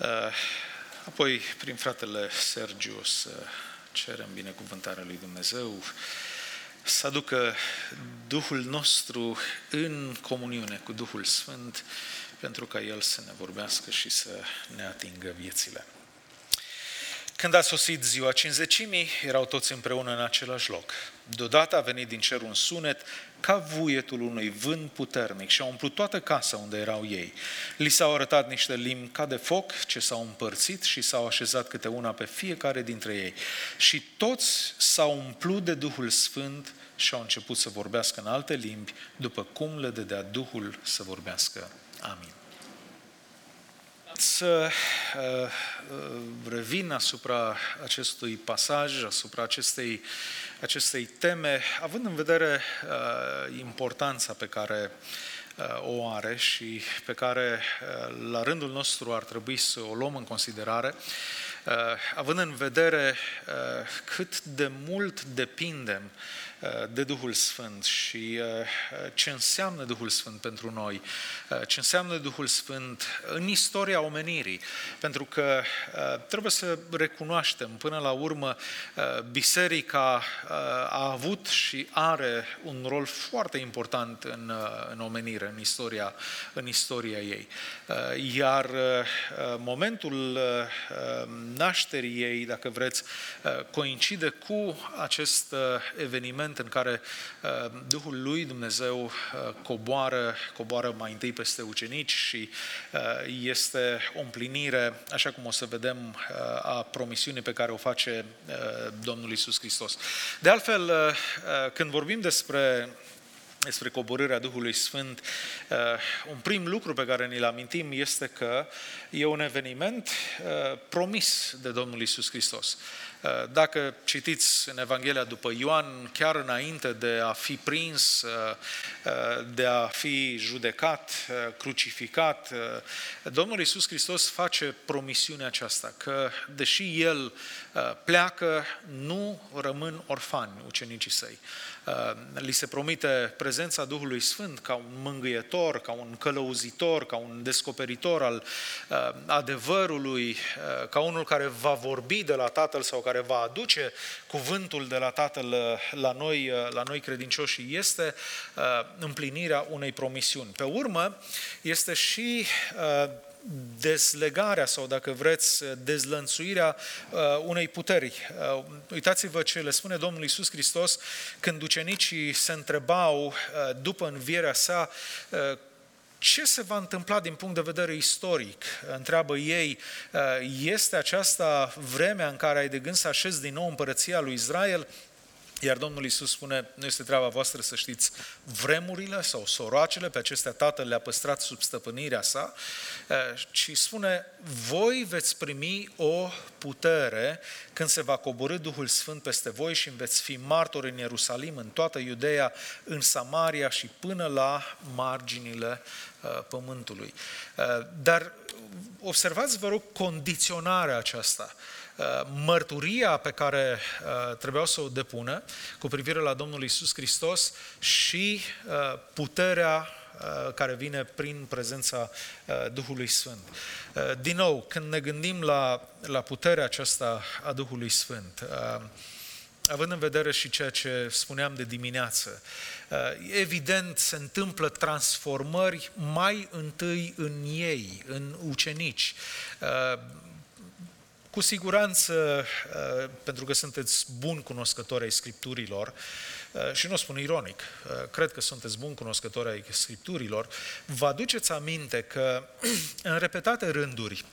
Apoi, prin fratele Sergiu, să cerem binecuvântarea lui Dumnezeu, să aducă Duhul nostru în comuniune cu Duhul Sfânt, pentru ca El să ne vorbească și să ne atingă viețile. Când a sosit ziua Cincizecimii, erau toți împreună în același loc. Deodată a venit din cer un sunet ca vuietul unui vânt puternic și a umplut toată casa unde erau ei. Li s-au arătat niște limbi ca de foc ce s-au împărțit și s-au așezat câte una pe fiecare dintre ei. Și toți s-au umplut de Duhul Sfânt și au început să vorbească în alte limbi, după cum le dădea Duhul să vorbească. Amin. Să revin asupra acestui pasaj, asupra acestei teme, având în vedere importanța pe care o are și pe care la rândul nostru ar trebui să o luăm în considerare, având în vedere cât de mult depindem de Duhul Sfânt și ce înseamnă Duhul Sfânt pentru noi, ce înseamnă Duhul Sfânt în istoria omenirii. Pentru că trebuie să recunoaștem, până la urmă, biserica a avut și are un rol foarte important în omenire, în istoria ei. Iar momentul nașterii ei, dacă vreți, coincide cu acest eveniment în care Duhul lui Dumnezeu coboară mai întâi peste ucenici și este o împlinire, așa cum o să vedem, a promisiunii pe care o face Domnul Iisus Hristos. De altfel, când vorbim despre coborârea Duhului Sfânt, un prim lucru pe care ni-l amintim este că e un eveniment promis de Domnul Iisus Hristos. Dacă citiți în Evanghelia după Ioan, chiar înainte de a fi prins, de a fi judecat, crucificat, Domnul Iisus Hristos face promisiunea aceasta, că deși El pleacă, nu rămân orfani ucenicii săi. Li se promite prezența Duhului Sfânt ca un mângâietor, ca un călăuzitor, ca un descoperitor al adevărului, ca unul care va vorbi de la Tatăl sau care va aduce cuvântul de la Tatăl la noi credincioși, și este împlinirea unei promisiuni. Pe urmă, este și dezlegarea sau, dacă vreți, dezlănțuirea unei puteri. Uitați-vă ce le spune Domnul Iisus Hristos când ucenicii se întrebau după învierea sa ce se va întâmpla din punct de vedere istoric. Întreabă ei, este aceasta vremea în care ai de gând să așezi din nou împărăția lui Israel? Iar Domnul Iisus spune, nu este treaba voastră să știți vremurile sau soroacele, pe acestea Tatăl le-a păstrat sub stăpânirea sa, ci spune, voi veți primi o putere când se va coborî Duhul Sfânt peste voi și veți fi martori în Ierusalim, în toată Iudeea, în Samaria și până la marginile pământului. Dar observați, vă rog, condiționarea aceasta. Mărturia pe care trebuiau să o depună cu privire la Domnul Iisus Hristos și puterea care vine prin prezența Duhului Sfânt. Din nou, când ne gândim la puterea aceasta a Duhului Sfânt, având în vedere și ceea ce spuneam de dimineață, evident se întâmplă transformări mai întâi în ei, în ucenici. Cu siguranță, pentru că sunteți buni cunoscători ai Scripturilor, și nu o spun ironic, cred că sunteți buni cunoscători ai Scripturilor, vă aduceți aminte că în repetate rânduri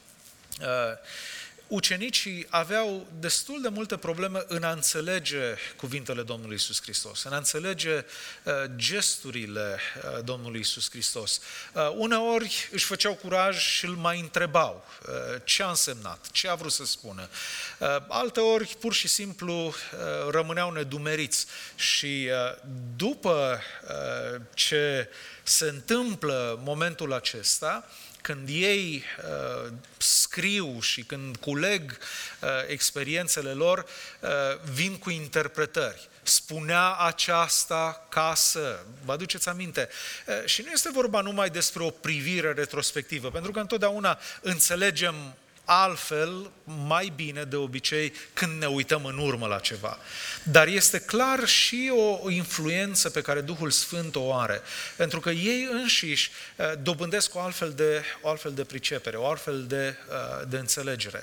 ucenicii aveau destul de multe probleme în a înțelege cuvintele Domnului Iisus Hristos, în a înțelege gesturile Domnului Iisus Hristos. Uneori își făceau curaj și îl mai întrebau ce a însemnat, ce a vrut să spună. Alteori, pur și simplu, rămâneau nedumeriți și după ce se întâmplă momentul acesta, când ei scriu și când culeg experiențele lor, vin cu interpretări. Spunea aceasta ca să... Vă aduceți aminte? Și nu este vorba numai despre o privire retrospectivă, pentru că întotdeauna înțelegem altfel, mai bine de obicei când ne uităm în urmă la ceva. Dar este clar și o influență pe care Duhul Sfânt o are, pentru că ei înșiși dobândesc o altfel de pricepere, o altfel de înțelegere.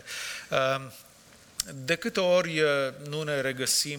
De câte ori nu ne regăsim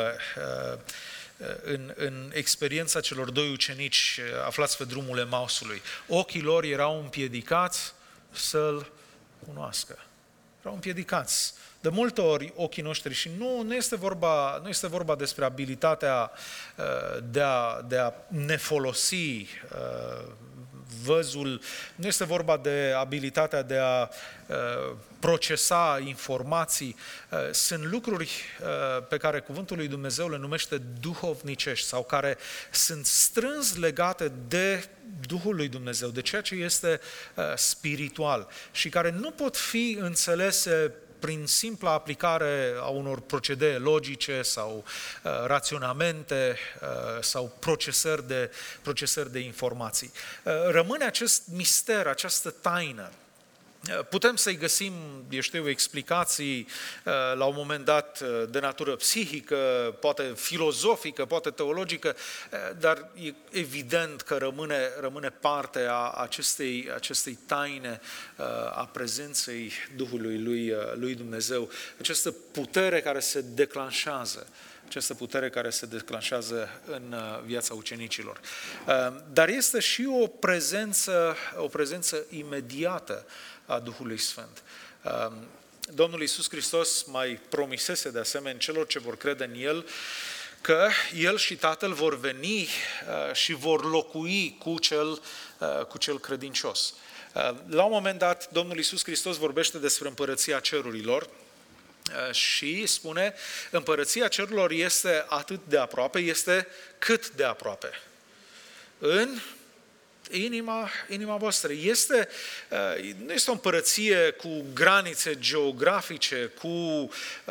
în experiența celor doi ucenici aflați pe drumul Emausului. Ochii lor erau împiedicați să-L cunoască. Erau împiedicați. De multe ori ochii noștri, și nu este vorba despre abilitatea de a ne folosi văzul, nu este vorba de abilitatea de a procesa informații. Sunt lucruri pe care Cuvântul lui Dumnezeu le numește duhovnicești sau care sunt strâns legate de Duhul lui Dumnezeu, de ceea ce este spiritual și care nu pot fi înțelese prin simpla aplicare a unor procedee logice sau raționamente sau procesări de informații. Rămâne acest mister, această taină. Putem să-i găsim, explicații la un moment dat de natură psihică, poate filozofică, poate teologică, dar e evident că rămâne parte a acestei taine a prezenței Duhului lui Dumnezeu, această putere care se declanșează. Această putere care se declanșează în viața ucenicilor. Dar este și o prezență imediată a Duhului Sfânt. Domnul Iisus Hristos mai promisese de asemenea celor ce vor crede în El că El și Tatăl vor veni și vor locui cu cel credincios. La un moment dat, Domnul Iisus Hristos vorbește despre împărăția cerurilor și spune, împărăția cerurilor este atât de aproape, este cât de aproape. În inima voastră. Nu este o împărăție cu granițe geografice, cu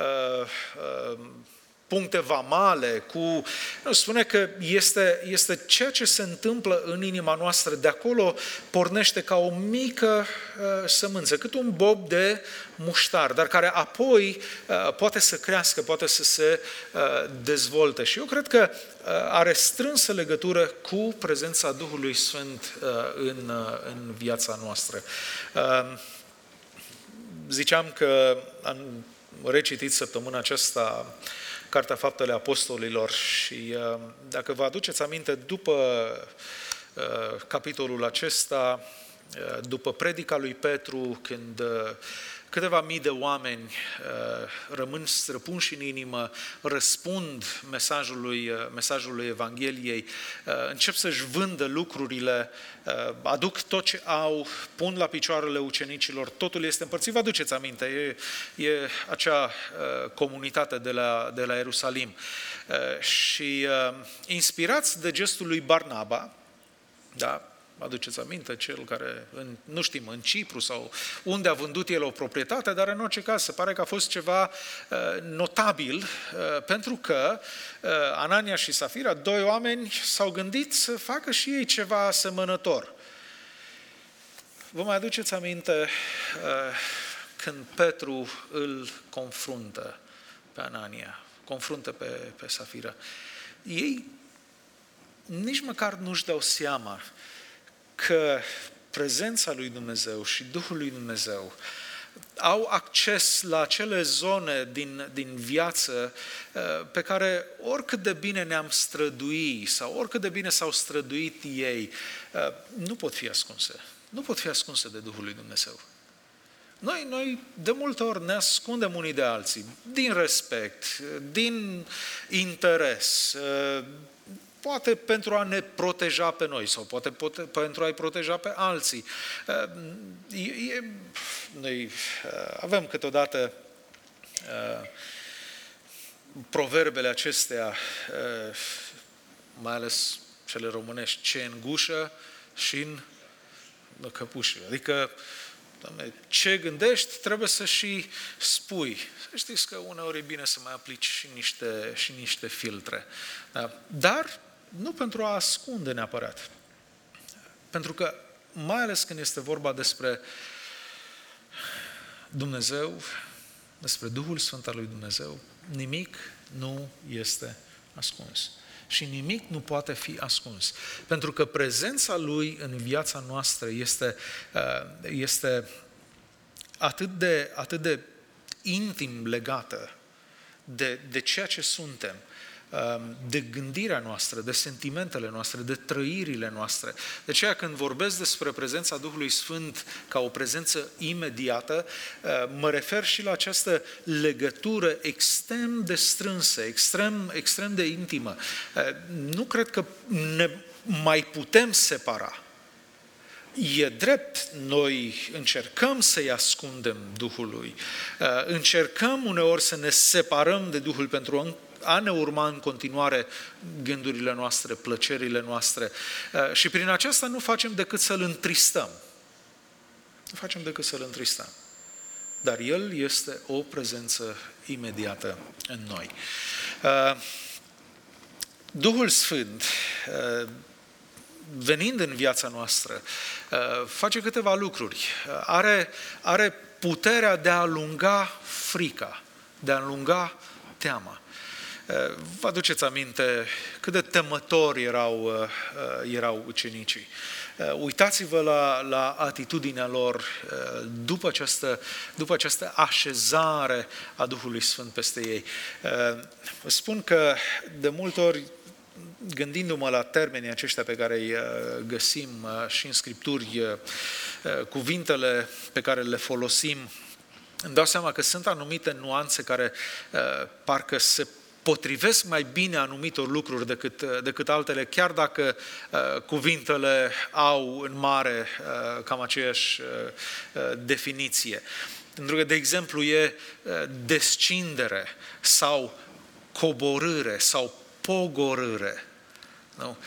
puncte vamale, spune că este ceea ce se întâmplă în inima noastră. De acolo pornește ca o mică sămânță, cât un bob de muștar, dar care apoi poate să crească, poate să se dezvolte. Și eu cred că are strânsă legătură cu prezența Duhului Sfânt în viața noastră. Ziceam că am recitit săptămâna aceasta Cartea Faptele Apostolilor și dacă vă aduceți aminte, după capitolul acesta, după predica lui Petru, când câteva mii de oameni rămân străpunși în inimă, răspund mesajului Evangheliei, încep să-și vândă lucrurile, aduc tot ce au, pun la picioarele ucenicilor, totul este împărțit. Vă aduceți aminte, e acea comunitate de la Ierusalim. Și inspirați de gestul lui Barnaba, da, aduceți aminte, cel care, nu știm, în Cipru sau unde a vândut el o proprietate, dar în orice caz se pare că a fost ceva notabil, pentru că Anania și Safira, doi oameni, s-au gândit să facă și ei ceva asemănător. Vă mai aduceți aminte când Petru îl confruntă pe Anania, confruntă pe Safira. Ei nici măcar nu-și dau seama că prezența lui Dumnezeu și Duhul lui Dumnezeu au acces la acele zone din viață pe care oricât de bine ne-am strădui sau oricât de bine s-au străduit ei, nu pot fi ascunse. Nu pot fi ascunse de Duhul lui Dumnezeu. Noi de multe ori ne ascundem unii de alții, din respect, din interes, poate pentru a ne proteja pe noi sau poate pentru a-i proteja pe alții. Noi avem câteodată proverbele acestea, mai ales cele românești, ce în gușă și în căpușă. Adică, Doamne, ce gândești, trebuie să și spui. Să știți că uneori e bine să mai aplici și niște filtre. Dar nu pentru a ascunde neapărat. Pentru că, mai ales când este vorba Dumnezeu, despre Duhul Sfânt al lui Dumnezeu, nimic nu este ascuns. Și nimic nu poate fi ascuns. Pentru că prezența Lui în viața noastră este atât de intim legată de ceea ce suntem, de gândirea noastră, de sentimentele noastre, de trăirile noastre. De aceea când vorbesc despre prezența Duhului Sfânt ca o prezență imediată, mă refer și la această legătură extrem de strânsă, extrem de intimă. Nu cred că ne mai putem separa. E drept, noi încercăm să-i ascundem Duhului, încercăm uneori să ne separăm de Duhul pentru a ne urma în continuare gândurile noastre, plăcerile noastre și prin aceasta nu facem decât să-L întristăm. Nu facem decât să-L întristăm. Dar El este o prezență imediată în noi. Duhul Sfânt, venind în viața noastră, face câteva lucruri. Are puterea de a alunga frica, de a alunga teama. Vă aduceți aminte cât de temători erau ucenicii. Uitați-vă la atitudinea lor după această așezare a Duhului Sfânt peste ei. Spun că de multe ori, gândindu-mă la termenii aceștia pe care îi găsim și în Scripturi, cuvintele pe care le folosim, îmi dau seama că sunt anumite nuanțe care parcă se potrivesc mai bine anumitor lucruri decât altele, chiar dacă cuvintele au în mare cam aceeași definiție. Pentru că, de exemplu, e descindere sau coborâre sau pogorâre. Nu?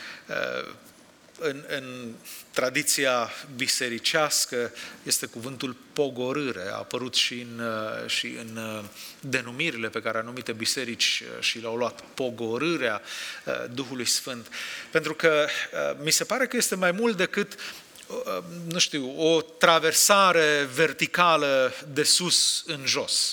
În tradiția bisericească este cuvântul pogorâre, a apărut și în denumirile pe care anumite biserici și le-au luat, pogorârea Duhului Sfânt. Pentru că mi se pare că este mai mult decât, nu știu, o traversare verticală de sus în jos.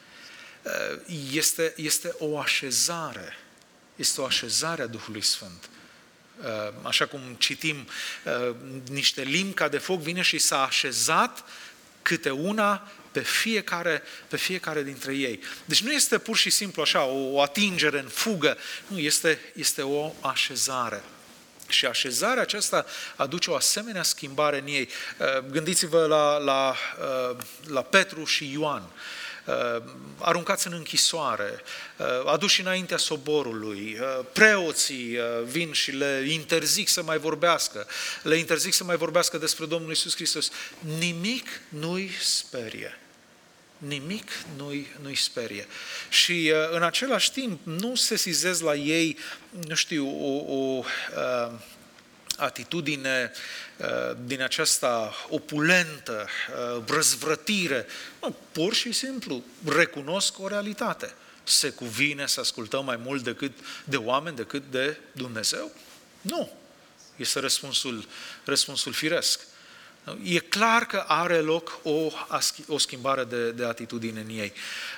Este o așezare. Este o așezare a Duhului Sfânt. Așa cum citim, niște limbi ca de foc vine și s-a așezat câte una pe fiecare dintre ei. Deci nu este pur și simplu așa, o atingere în fugă, nu, este o așezare. Și așezarea aceasta aduce o asemenea schimbare în ei. Gândiți-vă la Petru și Ioan. Aruncați în închisoare, aduși înaintea soborului, preoții vin și le interzic să mai vorbească, despre Domnul Iisus Hristos. Nimic nu-i sperie. Nimic nu-i sperie. Și în același timp nu sesizez la ei, nu știu, o atitudine din aceasta opulentă, răzvrătire. Nu, pur și simplu recunosc o realitate. Se cuvine să ascultăm mai mult de oameni decât de Dumnezeu? Nu. Este răspunsul firesc. E clar că are loc o schimbare de atitudine în ei.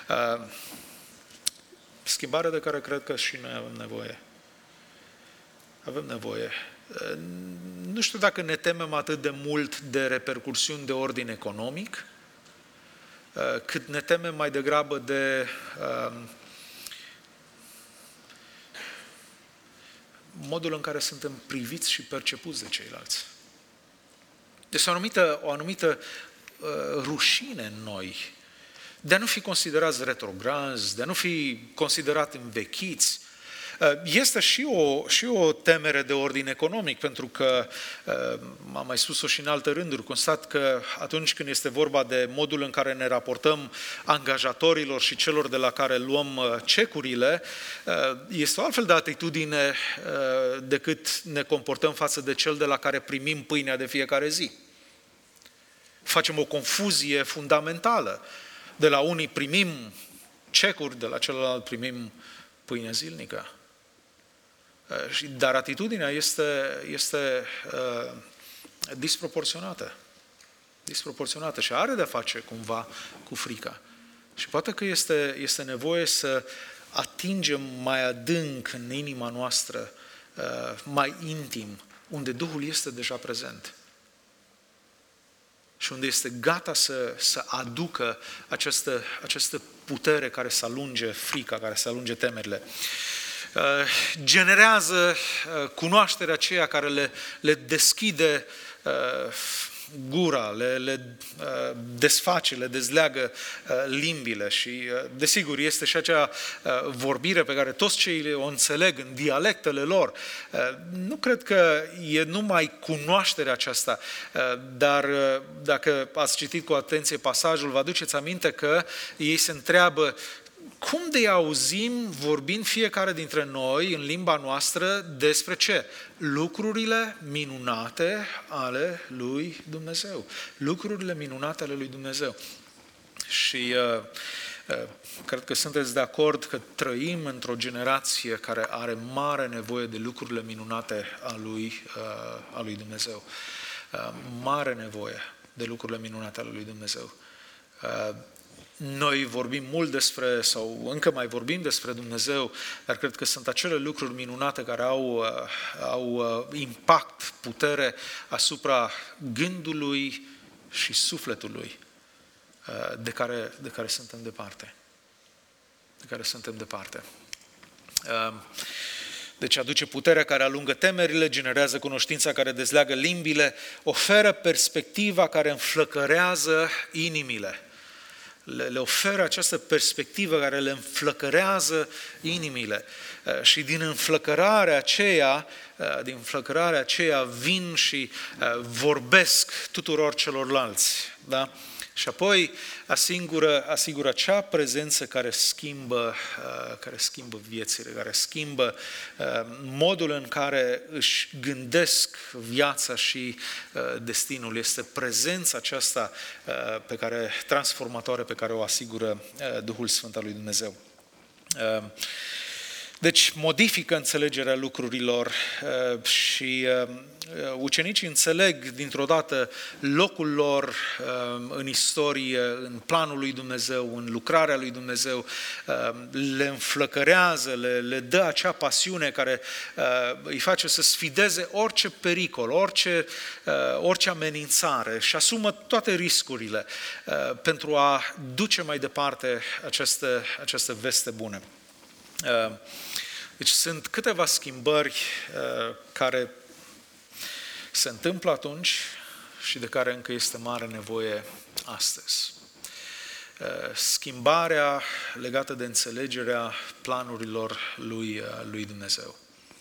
Schimbare de care cred că și noi avem nevoie. Avem nevoie. Nu știu dacă ne temem atât de mult de repercursiuni de ordin economic, cât ne temem mai degrabă de modul în care suntem priviți și percepuți de ceilalți. Deci o anumită rușine în noi de a nu fi considerați retrograzi, de a nu fi considerat învechiți. Este și o temere de ordin economic, pentru că, am mai spus-o și în alte rânduri, constat că atunci când este vorba de modul în care ne raportăm angajatorilor și celor de la care luăm cecurile, este o altfel de atitudine decât ne comportăm față de cel de la care primim pâinea de fiecare zi. Facem o confuzie fundamentală. De la unii primim cecuri, de la celălalt primim pâine zilnică. Dar atitudinea este disproporționată. disproporționată și are de-a face cumva cu frica. Și poate că este nevoie să atingem mai adânc în inima noastră, mai intim, unde Duhul este deja prezent și unde este gata să aducă această putere care să alunge frica, care să alunge temerile. Generează cunoașterea aceea care le deschide gura, le desface, le dezleagă limbile și, desigur, este și acea vorbire pe care toți cei o înțeleg în dialectele lor. Nu cred că e numai cunoașterea aceasta, dar dacă ați citit cu atenție pasajul, vă aduceți aminte că ei se întreabă cum de auzim vorbind fiecare dintre noi în limba noastră despre ce? Lucrurile minunate ale lui Dumnezeu. Lucrurile minunate ale lui Dumnezeu. Și cred că sunteți de acord că trăim într-o generație care are mare nevoie de lucrurile minunate a lui Dumnezeu. Mare nevoie de lucrurile minunate ale lui Dumnezeu. Noi vorbim mult despre, sau încă mai vorbim despre Dumnezeu, dar cred că sunt acele lucruri minunate care au impact, putere asupra gândului și sufletului de care suntem departe. De care suntem departe. Deci aduce puterea care alungă temerile, generează cunoștința care dezleagă limbile, oferă perspectiva care înflăcărează inimile. Le oferă această perspectivă care le înflăcărează inimile. Și din înflăcărarea aceea vin și vorbesc tuturor celorlalți. Da? Și apoi asigură acea prezență care schimbă viețile, care schimbă modul în care își gândesc viața și destinul. Este prezența aceasta transformatoare pe care o asigură Duhul Sfânt al lui Dumnezeu. Deci modifică înțelegerea lucrurilor și ucenicii înțeleg dintr-o dată locul lor în istorie, în planul lui Dumnezeu, în lucrarea lui Dumnezeu, le înflăcărează, le dă acea pasiune care îi face să sfideze orice pericol, orice amenințare și asumă toate riscurile pentru a duce mai departe această veste bună. Deci sunt câteva schimbări care se întâmplă atunci și de care încă este mare nevoie astăzi. Schimbarea legată de înțelegerea planurilor lui Dumnezeu.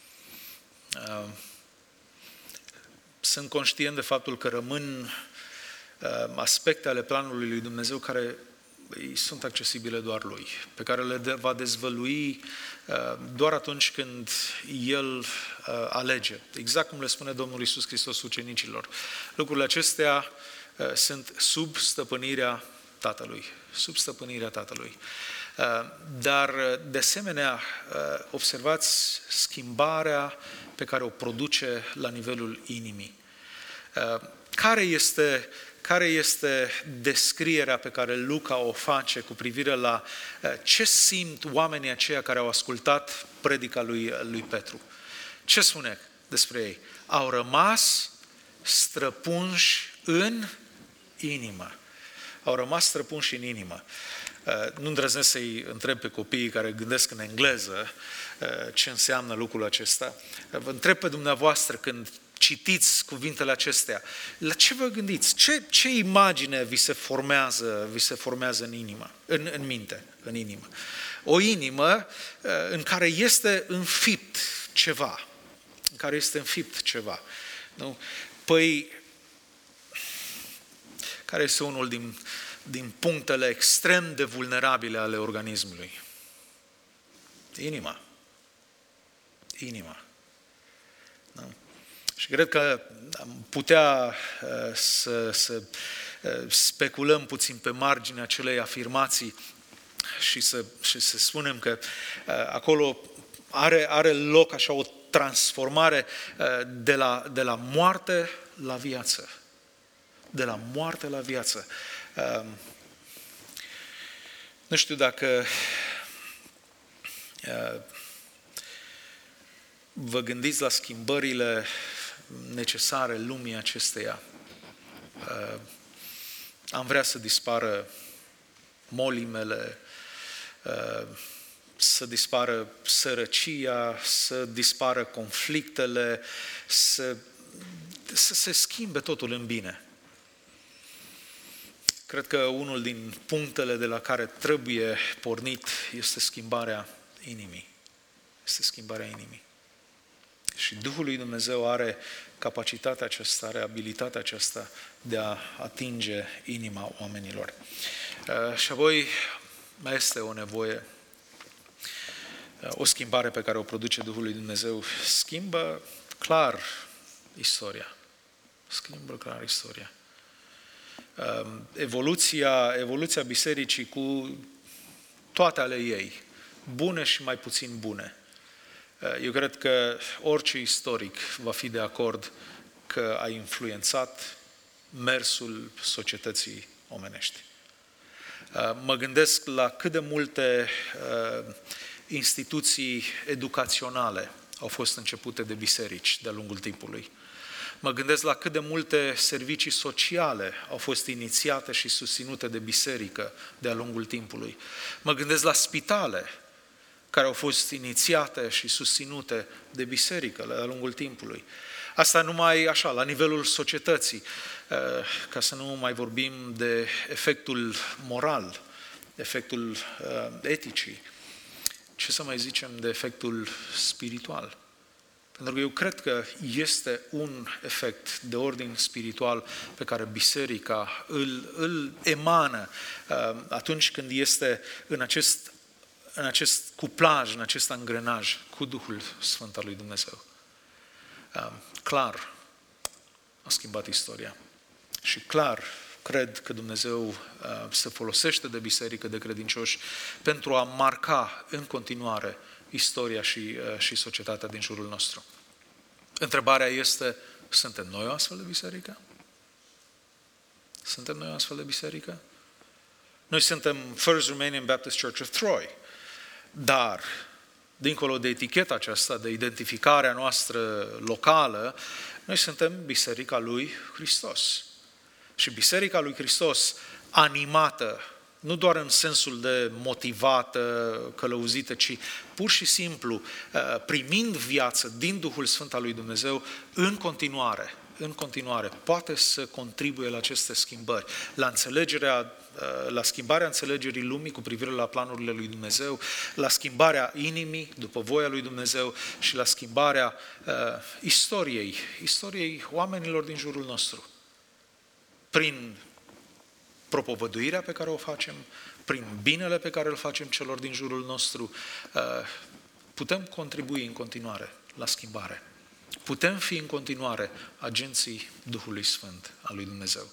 Sunt conștient de faptul că rămân aspecte ale planului lui Dumnezeu care sunt accesibile doar Lui, pe care le va dezvălui doar atunci când El alege. Exact cum le spune Domnul Iisus Hristos ucenicilor. Lucrurile acestea sunt sub stăpânirea Tatălui. Sub stăpânirea Tatălui. Dar, de asemenea, observați schimbarea pe care o produce la nivelul inimii. Care este descrierea pe care Luca o face cu privire la ce simt oamenii aceia care au ascultat predica lui Petru? Ce spune despre ei? Au rămas străpunși în inimă. Au rămas străpunși în inimă. Nu îndrăznesc să-i întreb pe copiii care gândesc în engleză ce înseamnă lucrul acesta. Vă întreb pe dumneavoastră când citiți cuvintele acestea, la ce vă gândiți? Ce imagine vi se formează în inimă, în minte, în inimă? O inimă în care este înfipt ceva. În care este înfipt ceva. Nu? Păi, care este unul din punctele extrem de vulnerabile ale organismului? Inima. Nu? Și cred că am putea să speculăm puțin pe marginea acelei afirmații și să spunem că acolo are loc așa o transformare de la moarte la viață. de la moarte la viață. Nu știu dacă vă gândiți la schimbările necesare lumii acesteia. Am vrea să dispară molimele, să dispară sărăcia, să dispară conflictele, să se schimbe totul în bine. Cred că unul din punctele de la care trebuie pornit este schimbarea inimii. Este schimbarea inimii. Și Duhul lui Dumnezeu are capacitatea aceasta, are abilitatea aceasta de a atinge inima oamenilor. Și apoi mai este o nevoie, o schimbare pe care o produce Duhul lui Dumnezeu. Schimbă clar istoria. Schimbă clar istoria. Evoluția bisericii cu toate ale ei, bune și mai puțin bune. Eu cred că orice istoric va fi de acord că a influențat mersul societății omenești. Mă gândesc la cât de multe instituții educaționale au fost începute de biserici de-a lungul timpului. Mă gândesc la cât de multe servicii sociale au fost inițiate și susținute de biserică de-a lungul timpului. Mă gândesc la spitale care au fost inițiate și susținute de biserică de-a lungul timpului. Asta numai așa, la nivelul societății, ca să nu mai vorbim de efectul moral, efectul eticii. Ce să mai zicem de efectul spiritual? Pentru că eu cred că este un efect de ordin spiritual pe care biserica îl emană atunci când este în acest cuplaj, în acest angrenaj cu Duhul Sfânt al lui Dumnezeu. Clar a schimbat istoria. Și clar cred că Dumnezeu se folosește de biserică, de credincioși, pentru a marca în continuare istoria și societatea din jurul nostru. Întrebarea este, suntem noi o astfel de biserică? Suntem noi o astfel de biserică? Noi suntem First Romanian Baptist Church of Troy, dar dincolo de eticheta aceasta, de identificarea noastră locală, noi suntem Biserica lui Hristos. Și Biserica lui Hristos, animată, nu doar în sensul de motivată, călăuzită, ci pur și simplu primind viață din Duhul Sfânt al lui Dumnezeu, în continuare, poate să contribuie la aceste schimbări, la schimbarea înțelegerii lumii cu privire la planurile lui Dumnezeu, la schimbarea inimii după voia lui Dumnezeu și la schimbarea istoriei oamenilor din jurul nostru. Prin propovăduirea pe care o facem, prin binele pe care îl facem celor din jurul nostru, putem contribui în continuare la schimbare. Putem fi în continuare agenții Duhului Sfânt al lui Dumnezeu.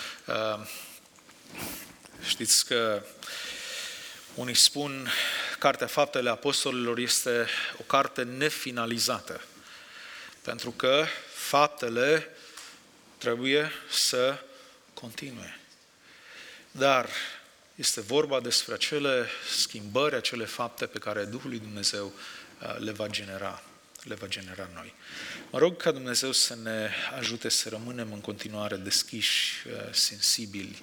Știți că unii spun Cartea Faptele Apostolilor este o carte nefinalizată, pentru că faptele trebuie să continue. Dar este vorba despre acele schimbări, acele fapte pe care Duhul lui Dumnezeu le va genera în noi. Mă rog ca Dumnezeu să ne ajute să rămânem în continuare deschiși, sensibili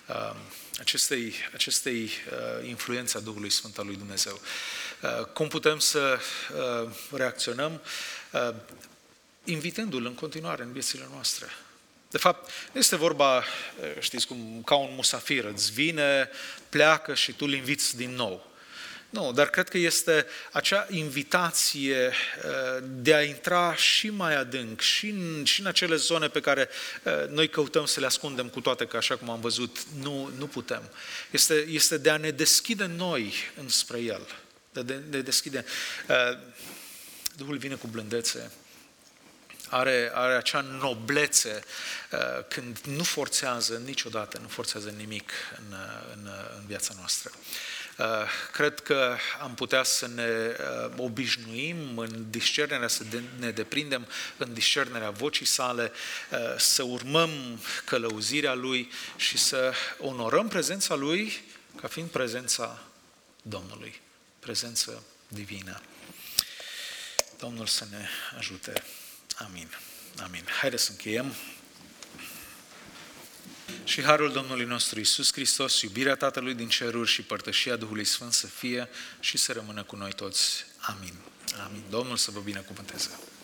acestei influențe a Duhului Sfânt al lui Dumnezeu. Cum putem să reacționăm? Invitându-L în continuare în viețile noastre. De fapt, nu este vorba, știți, ca un musafir, îți vine, pleacă și tu îl inviți din nou. Nu, dar cred că este acea invitație de a intra și mai adânc, și în acele zone pe care noi căutăm să le ascundem, cu toate că, așa cum am văzut, nu putem. Este de a ne deschide noi înspre El. De deschide. Duhul vine cu blândețe. Are acea noblețe când nu forțează niciodată, nu forțează nimic în viața noastră. Cred că am putea să ne obișnuim în discernerea, să ne deprindem în discernerea vocii sale, să urmăm călăuzirea Lui și să onorăm prezența Lui ca fiind prezența Domnului, prezență divină. Domnul să ne ajute. Amin. Amin. Haideți să încheiem. Și harul Domnului nostru Iisus Hristos, iubirea Tatălui din ceruri și părtășia Duhului Sfânt să fie și să rămână cu noi toți. Amin. Amin. Domnul să vă binecuvânteze.